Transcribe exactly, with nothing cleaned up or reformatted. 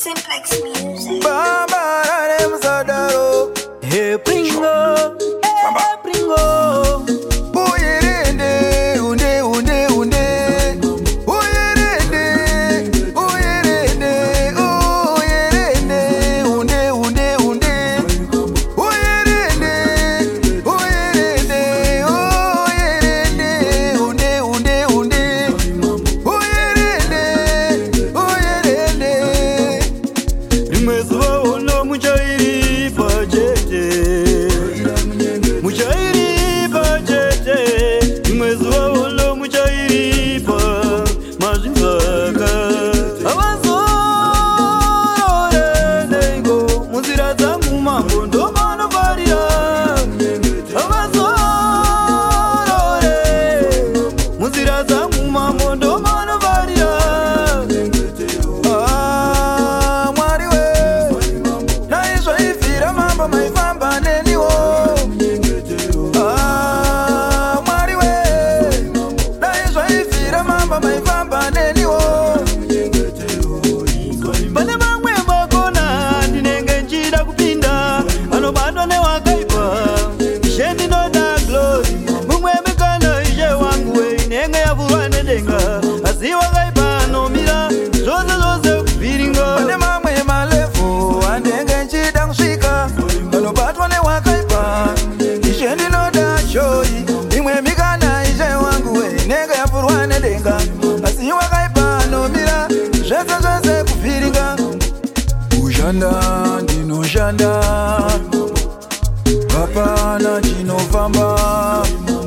Simplex Music. Bamba rarem zadaro. Hey Pringo, hey Pringo. Uyerende, unde, unde, unde. Uyerende, uyerende, uyerende, unde, unde, unde. Uyerende, uyerende, uyerende, unde, unde, unde. Uyerende, uyerende. Rimwezuva uno muchairi pachete, muchairi pachete. Rimwezuva uno muchairi pa mazvinzaka. Avazorore nengo munzira dzangu mambo ndomanofarira. Avazorore munzira dzangu mambo ndomanofarira. Ah, Mwari we, naizvaifira mambo maifamba neniwo. Ah, Mwari we, naizvaifira mambo maifamba neniwo. Pane vamwe vakona ndinenge nchida kupinda, vanobatwa newakaipa. Ishe ndinoda glory, mumwe mikana ishe wangu we inenge yavhurwa nedenga. Asi wakaipa anomira zvose zvose kupfiringa. Pane mamwe malefu andenge nchida kusvika, vanobatwa newakaipa. Ishe ndinoda joy, imwe mikana ishe wangu we inenge yavhurwa nedenga. Asi wakaipa anomira zvese zvese kupfiringa. Kushanda ndinoshanda, hapana chinofamba.